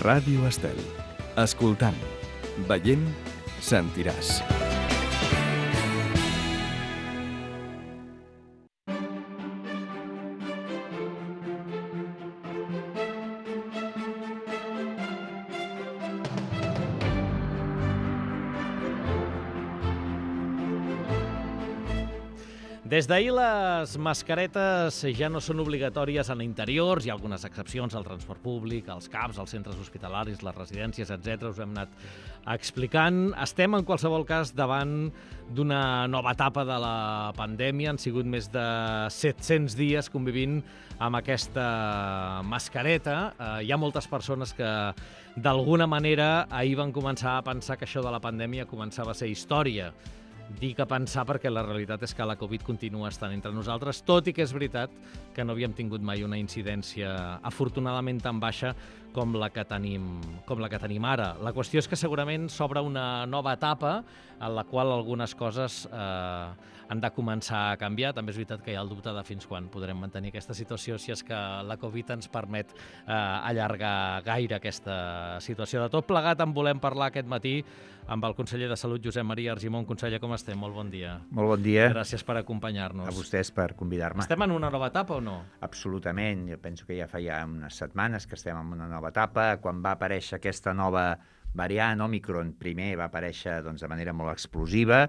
Ràdio Estel. Escoltant, veient, sentiràs. Des d'ahir les mascaretes ja no són obligatòries en interiors, hi ha algunes excepcions al transport públic, als CAPs, als centres hospitalaris, les residències, etc. Us ho hem anat explicant. Estem, en qualsevol cas, davant d'una nova etapa de la pandèmia. Han sigut més de 700 dies convivint amb aquesta mascareta. Hi ha moltes persones que, d'alguna manera, ahir van començar a pensar que això de la pandèmia començava a ser història. Dic a pensar perquè la realitat és que la Covid continua estant entre nosaltres, tot i que és veritat que no havíem tingut mai una incidència afortunadament tan baixa com la que tenim ara. La qüestió és que segurament s'obre una nova etapa en la qual algunes coses han de començar a canviar. També és veritat que hi ha el dubte de fins quan podrem mantenir aquesta situació si és que la Covid ens permet allargar gaire aquesta situació. De tot plegat en volem parlar aquest matí amb el conseller de Salut, Josep Maria Argimon. Conseller, com estem? Molt bon dia. Molt bon dia. Gràcies per acompanyar-nos. A vostès per convidar-me. Estem en una nova etapa o no? Absolutament. Jo penso que ja fa unes setmanes que estem en una nova etapa. Quan va aparèixer aquesta nova variant, Omicron, primer va aparèixer de manera molt explosiva.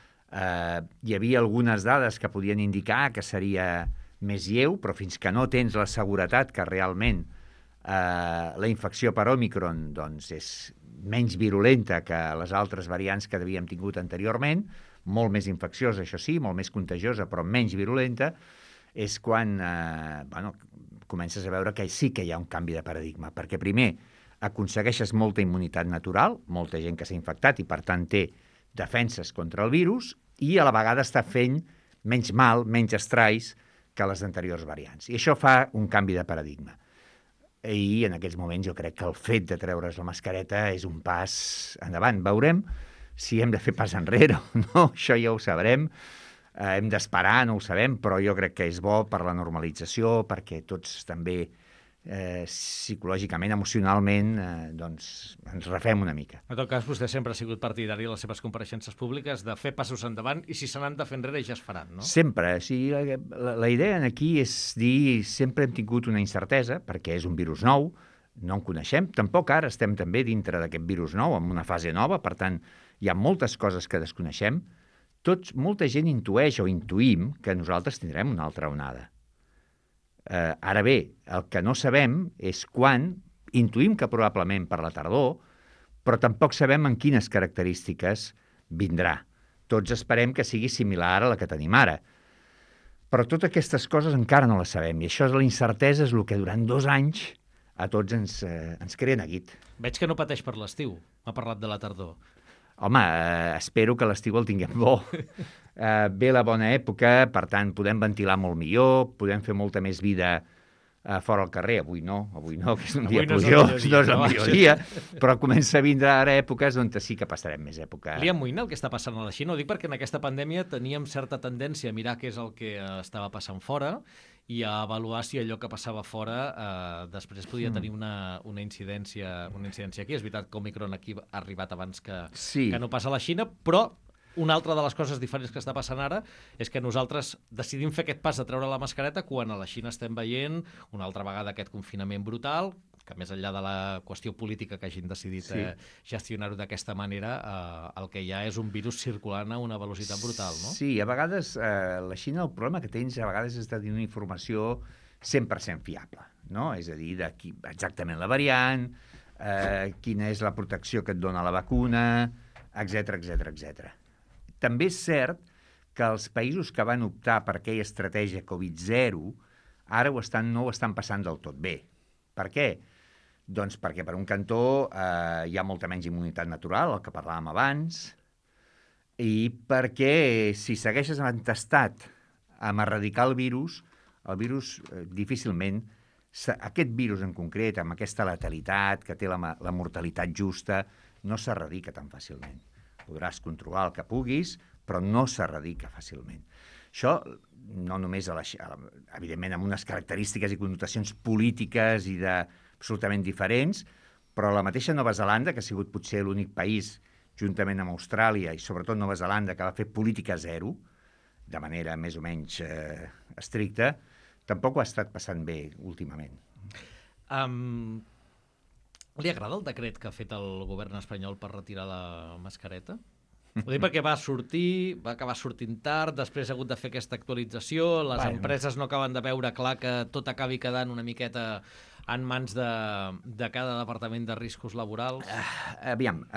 Hi havia algunes dades que podien indicar que seria més lleu, però fins que no tens la seguretat que realment la infecció per Omicron és menys virulenta que les altres variants que havíem tingut anteriorment, molt més infecciosa, això sí, molt més contagiosa, però menys virulenta, és quan comences a veure que sí que hi ha un canvi de paradigma, perquè primer aconsegueixes molta immunitat natural, molta gent que s'ha infectat i per tant té defenses contra el virus, i a la vegada està fent menys mal, menys estralls que les anteriors variants. I això fa un canvi de paradigma. I en aquests moments jo crec que el fet de treure's la mascareta és un pas endavant. Veurem si hem de fer pas enrere o no, això ja ho sabrem. Hem d'esperar, no ho sabem, però jo crec que és bo per la normalització, perquè tots també psicològicament, emocionalment, ens refem una mica. En tot cas, vostè sempre ha sigut partidari a les seves compareixences públiques de fer passos endavant i si se n'han de fer enrere ja es faran, no? Sempre. Sí, la idea aquí és dir, sempre hem tingut una incertesa, perquè és un virus nou, no en coneixem, tampoc ara estem també dintre d'aquest virus nou, en una fase nova, per tant, hi ha moltes coses que desconeixem. Molta gent intueix o intuïm que nosaltres tindrem una altra onada. Ara bé, el que no sabem és quan, intuïm que probablement per la tardor, però tampoc sabem en quines característiques vindrà. Tots esperem que sigui similar a la que tenim ara. Però totes aquestes coses encara no les sabem, i això és la incertesa, és el que durant 2 anys a tots ens crea neguit. Veig que no pateix per l'estiu, m'ha parlat de la tardor. Home, espero que l'estiu el tinguem bo. Ve la bona època, per tant, podem ventilar molt millor, podem fer molta més vida fora al carrer. Avui no, que és un dia plujós, no és el millor dia, però comença a vindre ara èpoques on sí que passarem més època. Li amoïna el que està passant a la Xina? Ho dic perquè en aquesta pandèmia teníem certa tendència a mirar què és el que estava passant fora i a avaluar si allò que passava fora després podia tenir una incidència aquí. És veritat que Omicron aquí ha arribat abans que no passa a la Xina, però una altra de les coses diferents que està passant ara és que nosaltres decidim fer aquest pas de treure la mascareta quan a la Xina estem veient una altra vegada aquest confinament brutal, que més enllà de la qüestió política que hagin decidit gestionar-ho d'aquesta manera, el que hi ha és un virus circulant a una velocitat brutal, no? Sí, a vegades la Xina el problema que tens a vegades és de dir una informació 100% fiable, no? És a dir, exactament la variant, quina és la protecció que et dona la vacuna, etc. També és cert que els països que van optar per aquella estratègia Covid-0 ara no ho estan passant del tot bé. Per què? Doncs perquè per un cantó hi ha molta menys immunitat natural, el que parlàvem abans, i perquè si segueixes entestat amb erradicar el virus difícilment, aquest virus en concret, amb aquesta letalitat, que té la mortalitat justa, no s'erradica tan fàcilment. Podràs controlar el que puguis, però no s'erradica fàcilment. Això no només, evidentment, amb unes característiques i connotacions polítiques i absolutament diferents, però la mateixa Nova Zelanda, que ha sigut potser l'únic país, juntament amb Austràlia i sobretot Nova Zelanda, que va fer política zero, de manera més o menys estricta, tampoc ho ha estat passant bé últimament. Li agrada el decret que ha fet el govern espanyol per retirar la mascareta? Ho dic perquè va acabar sortint tard, després ha hagut de fer aquesta actualització, les empreses no acaben de veure clar que tot acabi quedant una miqueta en mans de cada departament de riscos laborals. Aviam,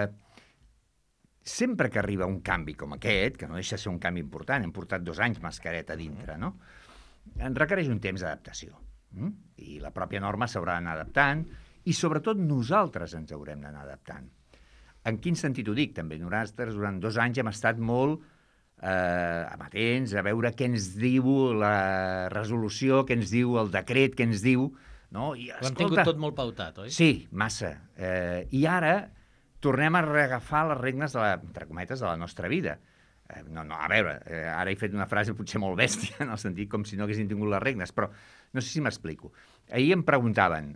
sempre que arriba un canvi com aquest, que no deixa de ser un canvi important, hem portat 2 anys mascareta dintre, no? En requereix un temps d'adaptació. I la pròpia norma s'haurà d'anar adaptant i sobretot nosaltres ens haurem d'anar adaptant. En quin sentit ho dic? També nosaltres durant 2 anys hem estat molt amatents a veure què ens diu la resolució, què ens diu el decret, què ens diu... No? I, ho hem tingut tot molt pautat, oi? Sí, massa. I ara tornem a reagafar les regnes, entre cometes, de la nostra vida. No, a veure, ara he fet una frase potser molt bèstia, en el sentit com si no haguessin tingut les regnes, però no sé si m'explico. Ahir em preguntaven,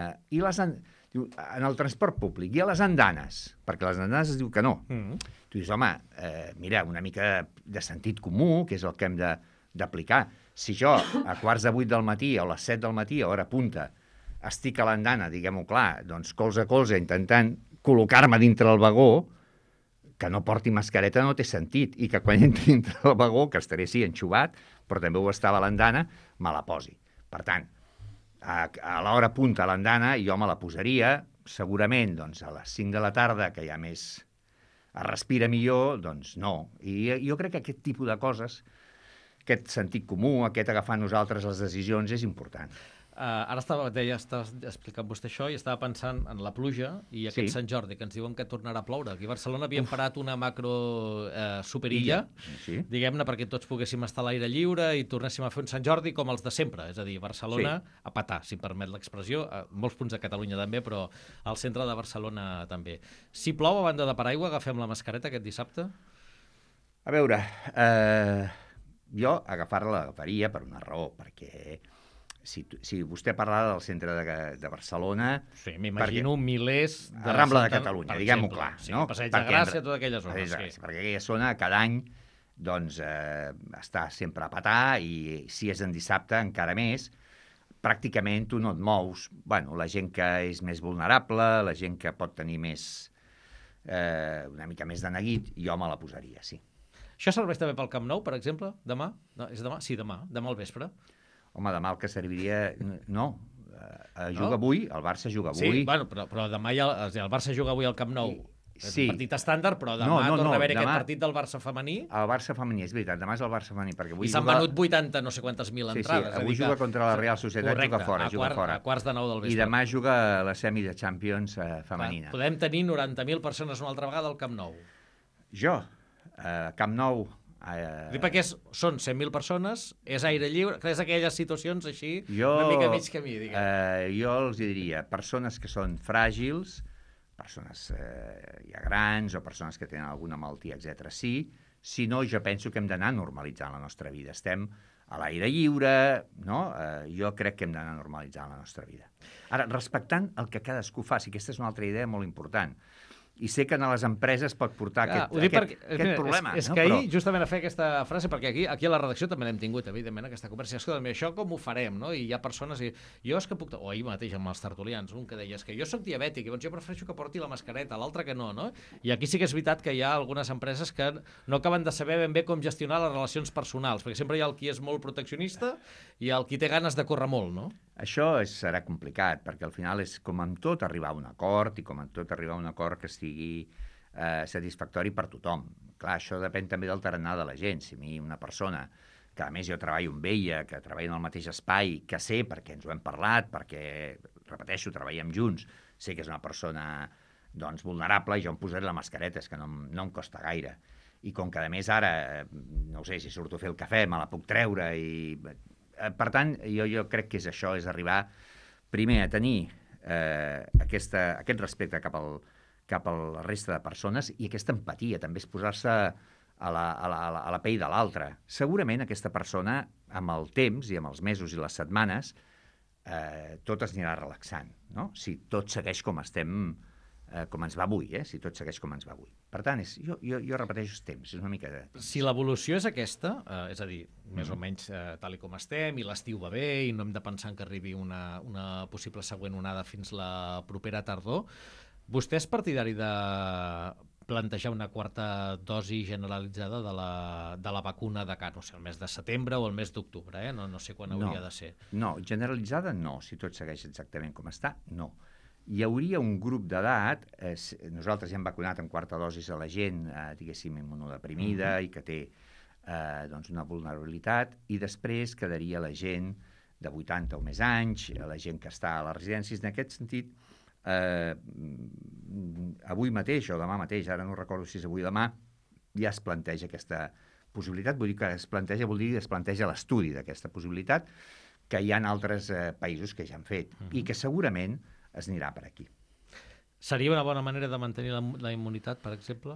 en el transport públic, i a les andanes? Perquè les andanes es diu que no. Tu dius, home, mira, una mica de sentit comú, que és el que hem d'aplicar. Si jo, a 7:15 del matí o a les 7 del matí, a hora punta, estic a l'andana, diguem-ho clar, doncs colze a colze, intentant col·locar-me dintre el vagó, que no porti mascareta no té sentit, i que quan entri dintre el vagó, que estaré sí enxuvat, però també ho estava a l'andana, me la posi. Per tant, a l'hora punta a l'andana jo me la posaria, segurament doncs, a les 5 de la tarda, que ja més es respira millor, doncs no. I jo crec que aquest tipus de coses, aquest sentit comú, aquest agafar nosaltres les decisions, és important. Ara estava explicant vostè això i estava pensant en la pluja i aquest Sant Jordi, que ens diuen que tornarà a ploure. Aquí a Barcelona havien parat una macro superilla, diguem-ne, perquè tots poguéssim estar a l'aire lliure i tornéssim a fer un Sant Jordi com els de sempre, és a dir, Barcelona a petar, si em permet l'expressió, molts punts de Catalunya també, però al centre de Barcelona també. Si plou a banda de paraigua, agafem la mascareta aquest dissabte? A veure, jo agafar-la l'agafaria per una raó, perquè si vostè parlava del centre de Barcelona... Sí, m'imagino milers... A Rambla de Catalunya, diguem-ho clar. Sí, Passeig de Gràcia, tota aquella zona. Perquè aquella zona cada any doncs, està sempre a petar i si és en dissabte encara més, pràcticament tu no et mous. Bueno, la gent que és més vulnerable, la gent que pot tenir més una mica més de neguit, jo me la posaria, sí. Això serveix també pel Camp Nou, per exemple? Demà? No, és demà? Sí, demà al vespre. Home, demà el que serviria... No, juga avui, el Barça juga avui. Sí, bueno, però demà el Barça juga avui al Camp Nou. És un partit estàndard, però demà torna a haver aquest partit del Barça femení. El Barça femení, és veritat, demà és el Barça femení. I s'han venut 80 no sé quantes mil entrades. Sí, avui juga contra la Real Societat, juga fora. A quarts de 9 del vespre. I demà juga la semi de Champions femenina. Podem tenir 90.000 persones una altra vegada al Camp Nou. Jo, Camp Nou... perquè són 100.000 persones, és aire lliure, és aquelles situacions així, una mica mig camí, diguem. Jo els diria, persones que són fràgils, persones ja grans o persones que tenen alguna malaltia, etc. Sí, si no, jo penso que hem d'anar normalitzant la nostra vida. Estem a l'aire lliure, no? Jo crec que hem d'anar normalitzant la nostra vida. Ara, respectant el que cadascú faci, aquesta és una altra idea molt important. I sé que a les empreses pot portar aquest problema. És que ahir, justament a fer aquesta frase, perquè aquí a la redacció també l'hem tingut, evidentment, aquesta conversa. Escolta, això com ho farem, no? I hi ha persones... Jo és que puc... O ahir mateix amb els tertulians, un que deia, és que jo soc diabètic, i doncs jo prefereixo que porti la mascareta, l'altre que no, no? I aquí sí que és veritat que hi ha algunes empreses que no acaben de saber ben bé com gestionar les relacions personals, perquè sempre hi ha el qui és molt proteccionista i el qui té ganes de córrer molt, no? Això serà complicat, perquè al final és com amb tot arribar a un acord i com amb tot arribar a un acord que estigui satisfactori per tothom. Clar, això depèn també del tarannà de la gent. Si a mi una persona, que a més jo treballo amb ella, que treballa en el mateix espai, que sé perquè ens ho hem parlat, perquè, repeteixo, treballem junts, sé que és una persona doncs, vulnerable i jo em posaré la mascareta, és que no em costa gaire. I com que a més ara, no sé, si surto a fer el cafè, me la puc treure i... Per tant, jo crec que és això, és arribar primer a tenir aquest respecte cap a la resta de persones i aquesta empatia, també és posar-se a la pell de l'altre. Segurament aquesta persona, amb el temps i amb els mesos i les setmanes, tot es anirà relaxant, no? Si tot segueix com estem, com ens va avui, si tot segueix com ens va avui. Per tant, jo repeteixo els temps, és una mica... Si l'evolució és aquesta, és a dir, més o menys tal i com estem, i l'estiu va bé, i no hem de pensar que arribi una possible següent onada fins la propera tardor, vostè és partidari de plantejar una quarta dosi generalitzada de la vacuna de cara, no sé, el mes de setembre o el mes d'octubre, no sé quan hauria de ser. No, generalitzada no, si tot segueix exactament com està, no. Hi hauria un grup d'edat, nosaltres ja hem vacunat en quarta dosis a la gent, diguéssim, immunodeprimida i que té una vulnerabilitat, i després quedaria la gent de 80 o més anys, la gent que està a les residències. En aquest sentit, avui mateix o demà mateix, ara no recordo si és avui o demà, ja es planteja aquesta possibilitat. Vull dir que es planteja l'estudi d'aquesta possibilitat, que hi ha altres països que ja han fet i que segurament es anirà per aquí. Seria una bona manera de mantenir la immunitat, per exemple?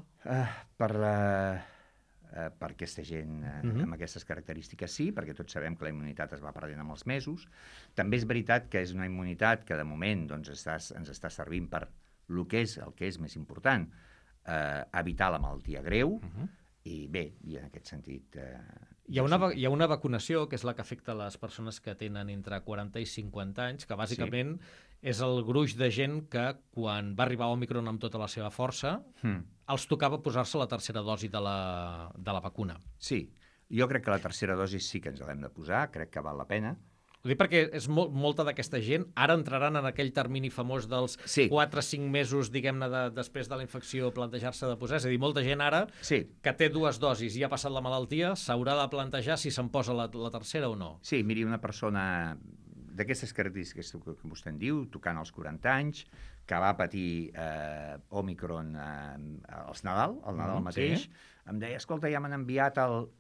Per aquesta gent amb aquestes característiques sí, perquè tots sabem que la immunitat es va perdent amb els mesos. També és veritat que és una immunitat que de moment ens està servint per el que és més important, evitar la malaltia greu, i bé, i en aquest sentit... Hi ha una vacunació, que és la que afecta les persones que tenen entre 40 i 50 anys, que bàsicament és el gruix de gent que, quan va arribar Òmicron amb tota la seva força, els tocava posar-se la tercera dosi de la vacuna. Sí, jo crec que la tercera dosi sí que ens l'hem de posar, crec que val la pena. Ho dic perquè és molta d'aquesta gent ara entraran en aquell termini famós dels 4-5 mesos, diguem-ne, després de la infecció, plantejar-se de posar. És a dir, molta gent ara que té 2 dosis i ha passat la malaltia s'haurà de plantejar si se'n posa la tercera o no. Sí, miri, una persona d'aquestes característiques que vostè en diu, tocant els 40 anys, que va patir Òmicron al Nadal mateix, em deia, escolta, ja m'han enviat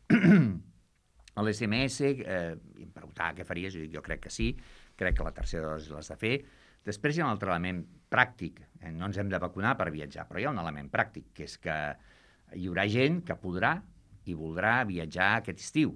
a l'SMS, i em preguntava què faries, jo crec que sí, crec que la tercera dosi l'has de fer. Després hi ha un altre element pràctic, no ens hem de vacunar per viatjar, però hi ha un element pràctic, que és que hi haurà gent que podrà i voldrà viatjar aquest estiu,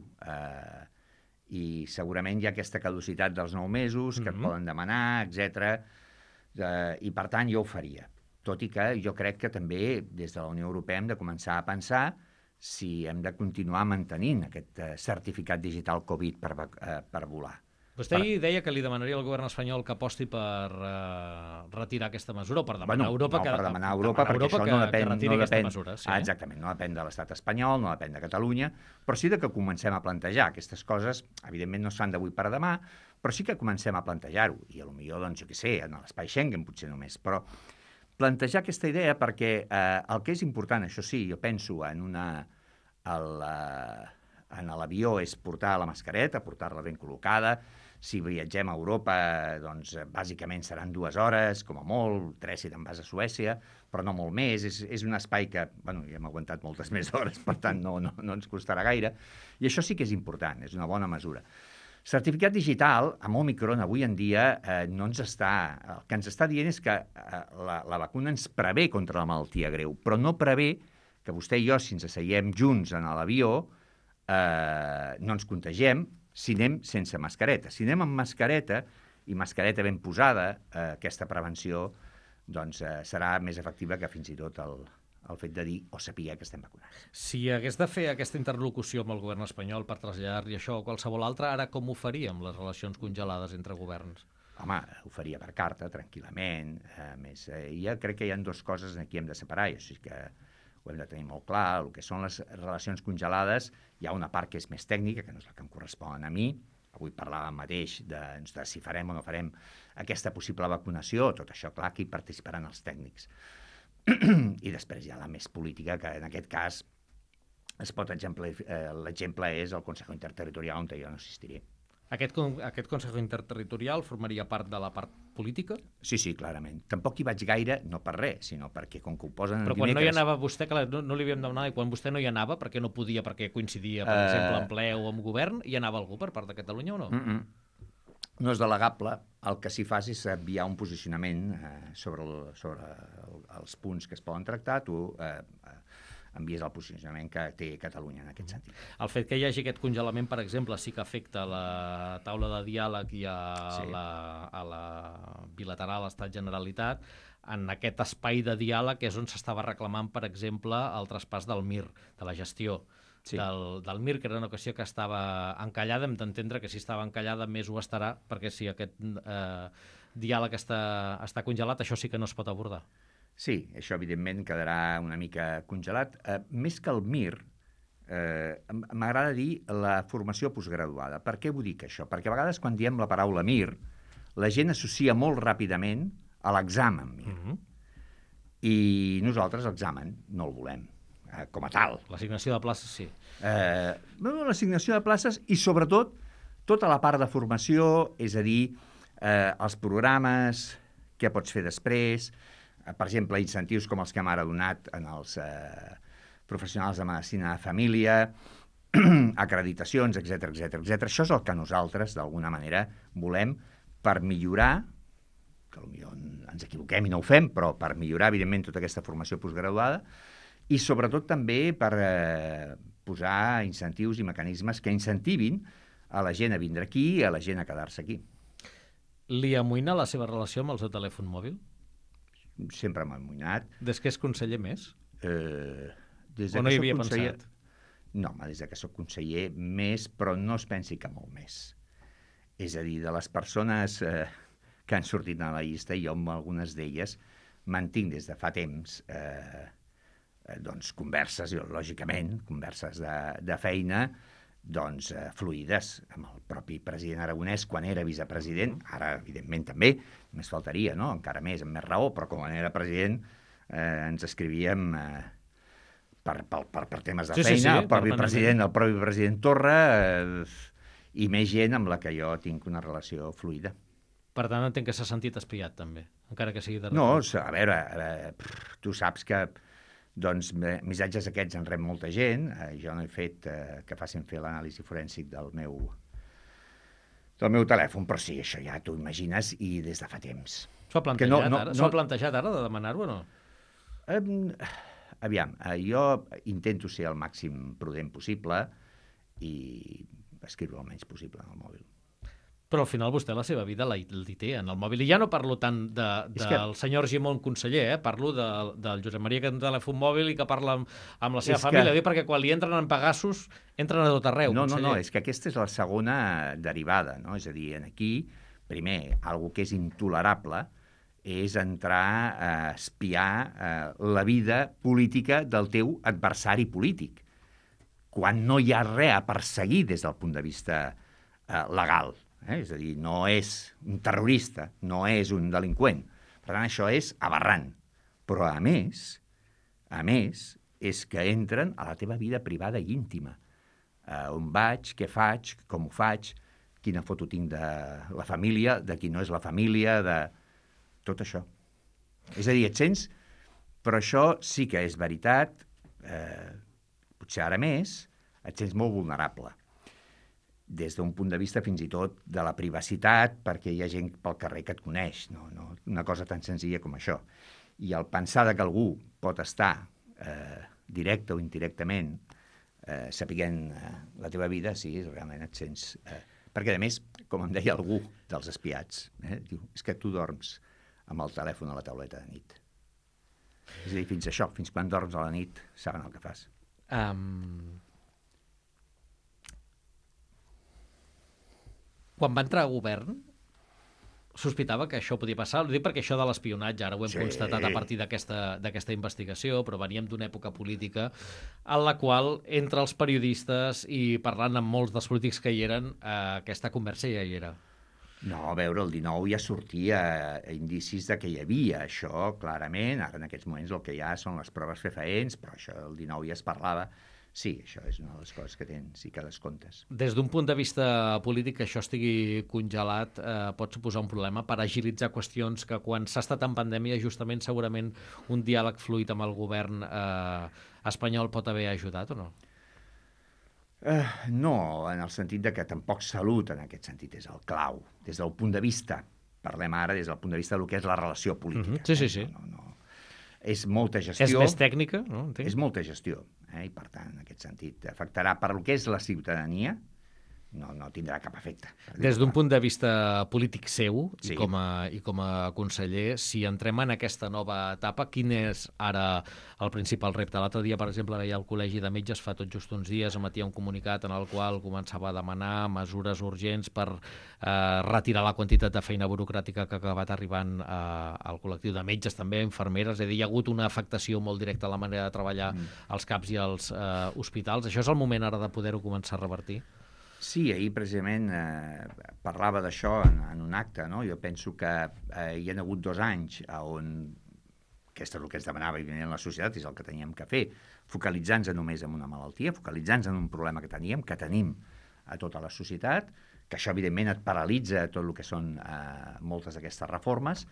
i segurament hi ha aquesta caducitat dels 9 mesos que et poden demanar, etc. I per tant jo ho faria, tot i que jo crec que també des de la Unió Europea hem de començar a pensar si hem de continuar mantenint aquest certificat digital Covid per volar. Vostè deia que li demanaria al govern espanyol que aposti per retirar aquesta mesura, o per demanar a Europa per demanar a Europa, perquè això no depèn, mesura. Exactament, no depèn de l'estat espanyol, no depèn de Catalunya, però sí que comencem a plantejar aquestes coses. Evidentment no es fan d'avui per demà, però sí que comencem a plantejar-ho, i potser, doncs, jo què sé, en l'espai Schengen potser només, però plantejar aquesta idea, perquè el que és important, això sí, jo penso en l'avió, és portar la mascareta, portar-la ben col·locada. Si viatgem a Europa, doncs bàsicament seran 2 hores, com a molt, 3 si te'n vas a Suècia, però no molt més. És un espai que, bueno, ja hem aguantat moltes més hores, per tant no ens costarà gaire. I això sí que és important, és una bona mesura. Certificat digital, amb Òmicron, avui en dia, no ens està... El que ens està dient és que la vacuna ens prevé contra la malaltia greu, però no prevé que vostè i jo, si ens asseiem junts en l'avió, no ens contagiem si anem sense mascareta. Si anem amb mascareta, i mascareta ben posada, aquesta prevenció doncs, serà més efectiva que fins i tot el fet de dir o saber que estem vacunats. Si hagués de fer aquesta interlocució amb el govern espanyol per traslladar-li això o qualsevol altre, ara com ho faríem, les relacions congelades entre governs? Home, ho faria per carta, tranquil·lament. Jo crec que hi ha 2 coses aquí que hem de separar, o sigui que ho hem de tenir molt clar. El que són les relacions congelades, hi ha una part que és més tècnica, que no és la que em correspon a mi. Avui parlàvem mateix de si farem o no farem aquesta possible vacunació. Tot això, clar, que hi participaran els tècnics. I després hi ha la més política, que en aquest cas l'exemple és el Consejo Interterritorial, on jo no assistiré. Aquest Consejo Interterritorial formaria part de la part política? Sí, clarament. Tampoc hi vaig gaire, no per res, sinó perquè com que ho posen... Però quan no hi anava vostè, que no li havíem demanat, i quan vostè no hi anava, perquè no podia, perquè coincidia, per exemple, en ple o amb govern, hi anava algú per part de Catalunya o no? No és delegable. El que s'hi fa és enviar un posicionament sobre els punts que es poden tractar. Tu envies el posicionament que té Catalunya en aquest sentit. El fet que hi hagi aquest congelament, per exemple, sí que afecta la taula de diàleg i a la bilateral Estat-Generalitat. En aquest espai de diàleg és on s'estava reclamant, per exemple, el traspàs del MIR, de la gestió del MIR, que era una qüestió que estava encallada. Hem d'entendre que si estava encallada més ho estarà, perquè si aquest diàleg està congelat, això sí que no es pot abordar. Sí, això evidentment quedarà una mica congelat. Més que el MIR, m'agrada dir la formació postgraduada. Per què vull dir això? Perquè a vegades quan diem la paraula MIR, la gent associa molt ràpidament a l'examen MIR. I nosaltres l'examen no el volem com a tal. L'assignació de places, sí. L'assignació de places i, sobretot, tota la part de formació, és a dir, els programes, què pots fer després, per exemple, incentius com els que hem ara donat en els professionals de medicina de família, acreditacions, etc. Això és el que nosaltres, d'alguna manera, volem per millorar, que potser ens equivoquem i no ho fem, però per millorar, evidentment, tota aquesta formació postgraduada, i sobretot també per posar incentius i mecanismes que incentivin a la gent a vindre aquí i a la gent a quedar-se aquí. Li amoïna la seva relació amb el seu telèfon mòbil? Sempre m'ha amoïnat. Des que és conseller més? Des o no hi havia pensat? No, des que soc conseller més, però no es pensi que molt més. És a dir, de les persones que han sortit a la llista, jo amb algunes d'elles mantinc des de fa temps doncs, converses, lògicament, converses de feina, doncs, fluïdes amb el propi president Aragonès quan era vicepresident, ara evidentment també, més faltaria, no? Encara més, amb més raó, però quan era president ens escrivíem per temes de feina, el propi president Torra i més gent amb la que jo tinc una relació fluida. Per tant, entenc que s'ha sentit espiat també, encara que sigui de... No, a veure, tu saps que doncs missatges aquests en rep molta gent. Jo no he fet que facin fer l'anàlisi forènsic del meu telèfon, però sí, això ja t'ho imagines i des de fa temps. S'ho ha plantejat, s'ho ha plantejat ara de demanar-ho o no? Aviam, jo intento ser el màxim prudent possible i escriure el menys possible en el mòbil. Però al final vostè la seva vida li té en el mòbil. I ja no parlo tant del senyor Argimon conseller, parlo del Josep Maria que té un telèfon mòbil i que parla amb la seva família. Perquè quan li entren en Pegasus, entren a tot arreu. No, és que aquesta és la segona derivada, no? És a dir, aquí, primer, algo que és intolerable és entrar a espiar la vida política del teu adversari polític, quan no hi ha res a perseguir des del punt de vista legal. És a dir, no és un terrorista, no és un delinqüent. Per tant, això és aberrant. Però, a més, és que entren a la teva vida privada i íntima. On vaig, què faig, com ho faig, quina foto tinc de la família, de qui no és la família, de tot això. És a dir, et sents... Però això sí que és veritat, potser ara més, et sents molt vulnerable. Des d'un punt de vista fins i tot de la privacitat, perquè hi ha gent pel carrer que et coneix, no una cosa tan senzilla com això. I el pensar que algú pot estar directe o indirectament sapiguent la teva vida, sí, realment et sents... Perquè, a més, com em deia algú dels espiats, diu, és que tu dorms amb el telèfon a la tauleta de nit. És a dir, fins quan dorms a la nit, saben el que fas. Quan va entrar a govern, sospitava que això podia passar. Ho dic perquè això de l'espionatge, ara ho hem constatat a partir d'aquesta investigació, però veníem d'una època política en la qual, entre els periodistes i parlant amb molts dels polítics que hi eren, aquesta conversa ja hi era. No, a veure, el 19 ja sortia indicis de que hi havia això, clarament. Ara, en aquests moments, el que hi ha són les proves fefaents, però això el 19 ja es parlava. Sí, això és una de les coses que tens i que descomptes. Des d'un punt de vista polític, que això estigui congelat pot suposar un problema per agilitzar qüestions que quan s'ha estat en pandèmia, justament, segurament, un diàleg fluid amb el govern espanyol pot haver ajudat o no? No, en el sentit de que tampoc salut en aquest sentit és el clau. Des del punt de vista, parlem ara des del punt de vista del que és la relació política. Sí. No. És molta gestió. És més tècnica, no? Entenc. És molta gestió, i per tant, en aquest sentit, afectarà per lo que és la ciutadania, no tindrà cap efecte. Des d'un punt de vista polític seu Sí. i com a conseller, si entrem en aquesta nova etapa, quin és ara el principal repte? L'altre dia, per exemple, veia el Col·legi de Metges, fa tot just uns dies, emetia un comunicat en el qual començava a demanar mesures urgents per retirar la quantitat de feina burocràtica que ha acabat arribant al col·lectiu de metges, també infermeres. És a dir, hi ha hagut una afectació molt directa a la manera de treballar als CAPs i als hospitals. Això és el moment ara de poder-ho començar a revertir? Sí, ahir precisament parlava d'això en un acte, no? Jo penso que hi ha hagut 2 anys on, que és el que es demanava evidentment la societat, és el que teníem que fer, focalitzant-nos només en una malaltia, focalitzant-nos en un problema que tenim a tota la societat, que això evidentment et paralitza tot el que són moltes d'aquestes reformes,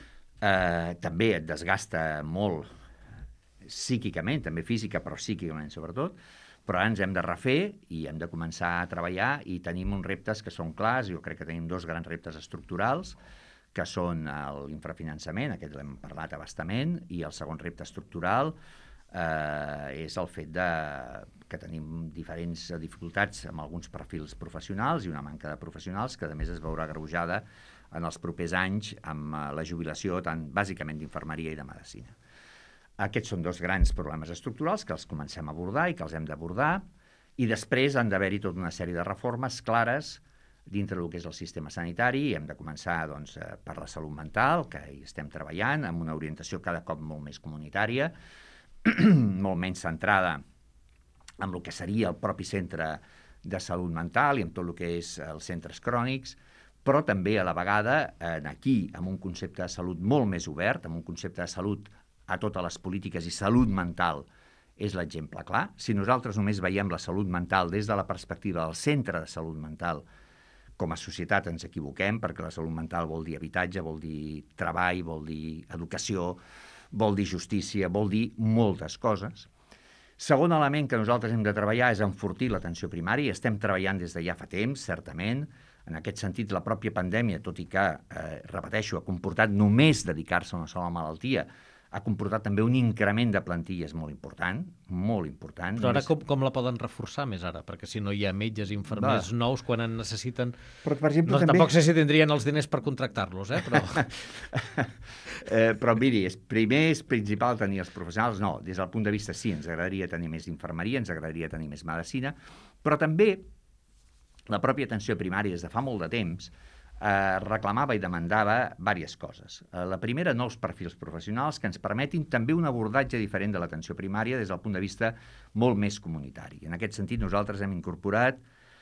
també et desgasta molt psíquicament, també física, però psíquicament sobretot, però ara ens hem de refer i hem de començar a treballar i tenim uns reptes que són clars. Jo crec que tenim 2 grans reptes estructurals, que són l'infrafinançament, aquest l'hem parlat a bastament, i el segon repte estructural és el fet que tenim diferents dificultats amb alguns perfils professionals i una manca de professionals que a més es veurà agreujada en els propers anys amb la jubilació bàsicament d'infermeria i de medicina. Aquests són 2 grans problemes estructurals que els comencem a abordar i que els hem d'abordar, i després han d'haver-hi tota una sèrie de reformes clares dintre del que és el sistema sanitari, i hem de començar per la salut mental, que hi estem treballant, amb una orientació cada cop molt més comunitària, molt menys centrada en el que seria el propi centre de salut mental i en tot el que és els centres crònics, però també a la vegada aquí amb un concepte de salut molt més obert, amb un concepte de salut a totes les polítiques, i salut mental és l'exemple clar. Si nosaltres només veiem la salut mental des de la perspectiva del centre de salut mental, com a societat ens equivoquem, perquè la salut mental vol dir habitatge, vol dir treball, vol dir educació, vol dir justícia, vol dir moltes coses. Segon element que nosaltres hem de treballar és enfortir l'atenció primària. Estem treballant des de ja fa temps, certament. En aquest sentit, la pròpia pandèmia, tot i que, repeteixo, ha comportat només dedicar-se a una sola malaltia, ha comportat també un increment de plantilles molt important, molt important. Però ara com la poden reforçar més ara? Perquè si no hi ha metges i infermers nous quan en necessiten... Però, per exemple, no, també... Tampoc sé si tindrien els diners per contractar-los, però... Però miri, primer és principal tenir els professionals. No, des del punt de vista sí, ens agradaria tenir més infermeria, ens agradaria tenir més medicina, però també la pròpia atenció primària des de fa molt de temps reclamava i demandava diverses coses. La primera, nous perfils professionals que ens permetin també un abordatge diferent de l'atenció primària des del punt de vista molt més comunitari. En aquest sentit, nosaltres hem incorporat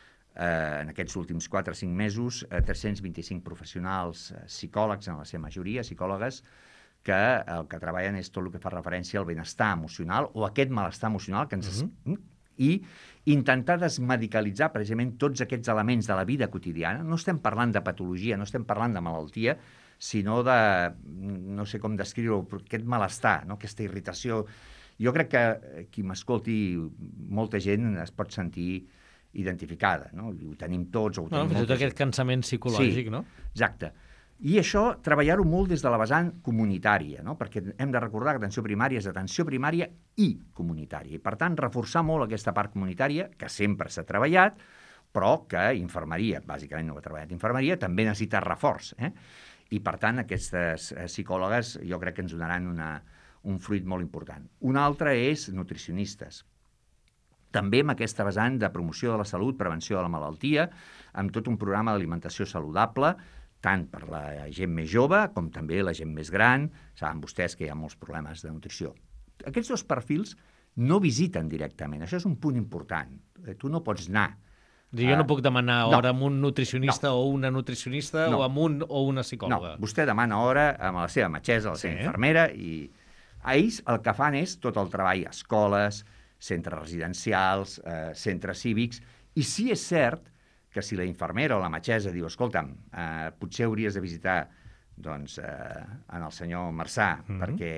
en aquests últims 4 o 5 mesos 325 professionals psicòlegs, en la seva majoria, psicòlogues, que el que treballen és tot el que fa referència al benestar emocional o aquest malestar emocional que ens... i intentar desmedicalitzar precisament tots aquests elements de la vida quotidiana. No estem parlant de patologia, no estem parlant de malaltia, sinó de, no sé com descriure-ho, aquest malestar, no? Aquesta irritació. Jo crec que qui m'escolti, molta gent es pot sentir identificada, no? Ho tenim tots. O ho tenim tot aquest cansament psicològic, sí, no? Exacte. I això, treballar-ho molt des de la vessant comunitària, no? Perquè hem de recordar que atenció primària és atenció primària i comunitària. I, per tant, reforçar molt aquesta part comunitària, que sempre s'ha treballat, però que infermeria, bàsicament no ha treballat infermeria, també necessita reforç. I, per tant, aquestes psicòlogues jo crec que ens donaran un fruit molt important. Un altre és nutricionistes. També amb aquesta vessant de promoció de la salut, prevenció de la malaltia, amb tot un programa d'alimentació saludable, tant per la gent més jove com també la gent més gran. Saben vostès que hi ha molts problemes de nutrició. Aquests 2 perfils no visiten directament. Això és un punt important. Tu no pots anar. Jo no puc demanar hora amb un nutricionista o una nutricionista o amb un o una psicòloga. No, vostè demana hora amb la seva metgessa, la seva infermera, i ells el que fan és tot el treball a escoles, centres residencials, centres cívics, i sí és cert que si la infermera o la metgessa diu, escolta'm, potser hauries de visitar doncs, en el senyor Marçà, perquè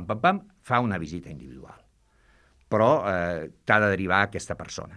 fa una visita individual. Però t'ha de derivar aquesta persona,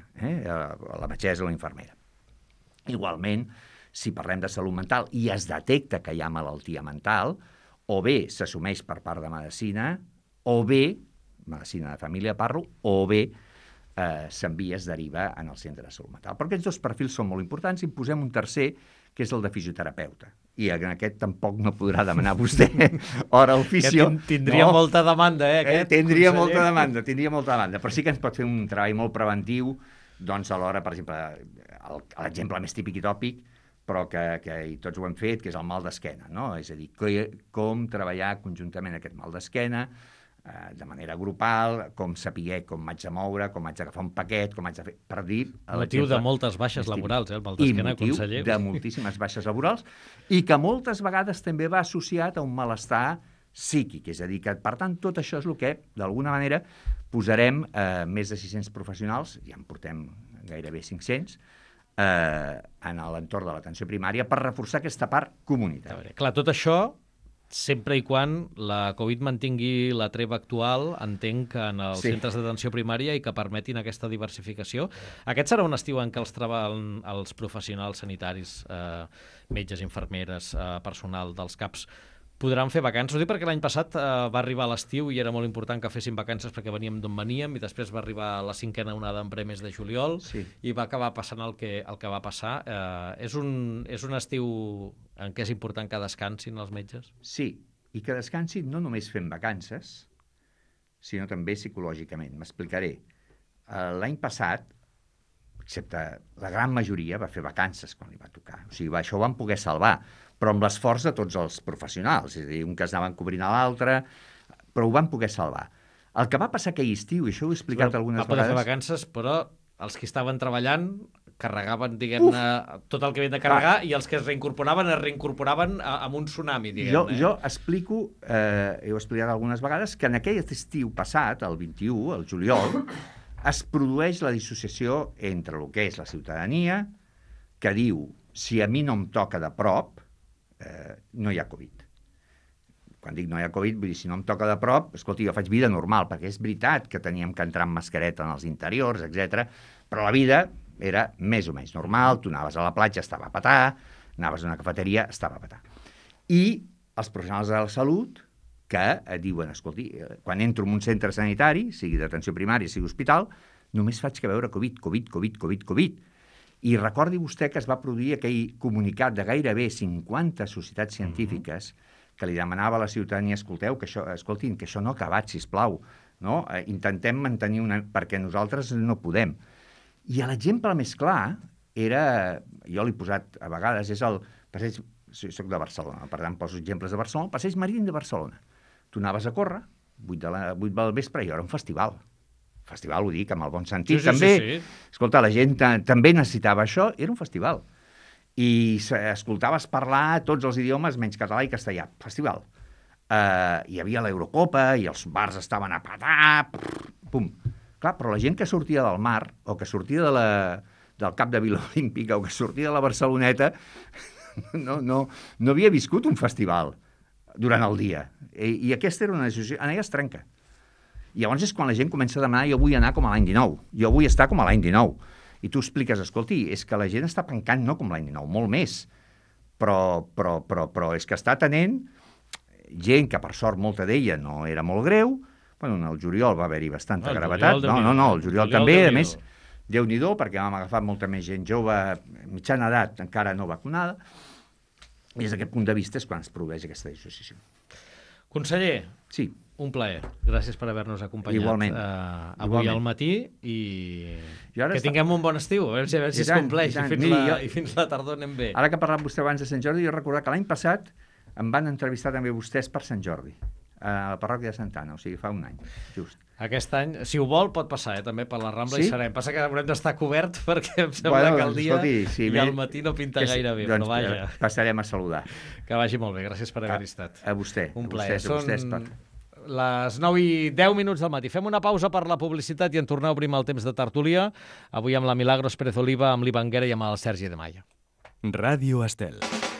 la metgessa o la infermera. Igualment, si parlem de salut mental i es detecta que hi ha malaltia mental, o bé s'assumeix per part de medicina, o bé, medicina de família parlo, o bé s'envia, es deriva en el centre de salut mental. Però aquests dos perfils són molt importants i en posem un tercer, que és el de fisioterapeuta. I en aquest tampoc no podrà demanar vostè hora al fisio. Tindria molta demanda, Tindria molta demanda, però sí que ens pot fer un treball molt preventiu, doncs a l'hora, per exemple, l'exemple més típic i tòpic, però que tots ho hem fet, que és el mal d'esquena, no? És a dir, com treballar conjuntament aquest mal d'esquena, de manera grupal, com saber com m'haig de moure, com m'haig d'agafar un paquet, com m'haig de fer... Per dir... Motiu de moltes baixes laborals, el mal d'esquena, conseller. I motiu de moltíssimes baixes laborals, i que moltes vegades també va associat a un malestar psíquic, és a dir, que per tant tot això és el que, d'alguna manera, posarem més de 600 professionals, ja en portem gairebé 500, en l'entorn de l'atenció primària per reforçar aquesta part comunitària. Clar, tot això, sempre i quan la Covid mantingui la treva actual, entenc que en els centres d'atenció primària i que permetin aquesta diversificació. Aquest serà un estiu en què els professionals sanitaris, metges, infermeres, personal dels CAPs, podran fer vacances. Ho dic perquè l'any passat va arribar l'estiu i era molt important que fessin vacances perquè veníem d'on veníem i després va arribar la 5a onada en ple mes de juliol i va acabar passant el que va passar. És un estiu en què és important que descansin els metges? Sí, i que descansin no només fent vacances, sinó també psicològicament. M'explicaré. L'any passat, excepte la gran majoria, va fer vacances quan li va tocar. O sigui, això ho van poder salvar, però amb l'esforç de tots els professionals, és a dir, un que es anaven cobrint a l'altre, però ho van poder salvar. El que va passar aquell estiu, i això ho he explicat algunes vegades... Va poder fer vacances, però els que estaven treballant carregaven, diguem-ne, tot el que havien de carregar i els que es reincorporaven amb un tsunami, diguem-ne. Jo explico, he explicat algunes vegades, que en aquell estiu passat, el 21, el juliol, es produeix la dissociació entre el que és la ciutadania, que diu, si a mi no em toca de prop, no hi ha Covid. Quan dic no hi ha Covid, vull dir, si no em toca de prop, escolti, jo faig vida normal, perquè és veritat que teníem que entrar amb mascareta en els interiors, etc. Però la vida era més o menys normal, tu anaves a la platja, estava a petar, anaves a una cafeteria, estava a petar. I els professionals de la salut que diuen, escolti, quan entro en un centre sanitari, sigui d'atenció primària, sigui hospital, només faig que veure Covid. I recordi vostè que es va produir aquell comunicat de gairebé 50 societats científiques que li demanava a la ciutadania, escolteu, escoltin, que això no ha acabat, sisplau, no? Intentem mantenir perquè nosaltres no podem. I l'exemple més clar era, jo l'he posat a vegades, és el passeig, soc de Barcelona, per tant poso exemples de Barcelona, el passeig marítim de Barcelona. Tu anaves a córrer, 8 del vespre, i era un festival. Festival, ho dic, amb el bon sentit, també. Escolta, la gent també necessitava això, era un festival. I escoltaves parlar tots els idiomes, menys català i castellà. Festival. Hi havia l'Eurocopa i els bars estaven a petar, pum. Clar, però la gent que sortia del mar, o que sortia del Cap de Vila Olímpica, o que sortia de la Barceloneta, no havia viscut un festival durant el dia. I aquesta era una decisió, en ella es trenca. I llavors és quan la gent comença a demanar jo vull anar com a l'any 19, jo vull estar com a l'any 19. I tu expliques, escolti, és que la gent està pencant no com l'any 19, molt més, però és que està tenint gent que per sort molta d'ella no era molt greu, bueno, el juliol va haver-hi bastanta gravetat, el juliol també, a més, Déu-n'hi-do, perquè vam agafar molta més gent jove, mitjana edat, encara no vacunada, i des d'aquest punt de vista és quan es produeix aquesta dissociació. Conseller, sí. Un plaer. Gràcies per haver-nos acompanyat avui al matí i que tinguem un bon estiu, a veure si es compleix i fins la tardor anem bé. Ara que ha parlat vostè abans de Sant Jordi, jo recordar que l'any passat em van entrevistar també vostès per Sant Jordi, a la parròquia de Santa Anna, o sigui, fa un any, just. Aquest any, si ho vol, pot passar, també per la Rambla hi serem. Passa que haurem d'estar cobert perquè em sembla que el dia i al matí no pinta gaire bé, però vaja. Passarem a saludar. Que vagi molt bé, gràcies per haver-hi estat. A vostè. Un plaer. Són les 9:10 del matí. Fem una pausa per la publicitat i en tornar a obrir el temps de tertúlia. Avui amb la Milagros Pérez Oliva, amb l'Ivan Guerra i amb el Sergi de Maya. Ràdio Estel.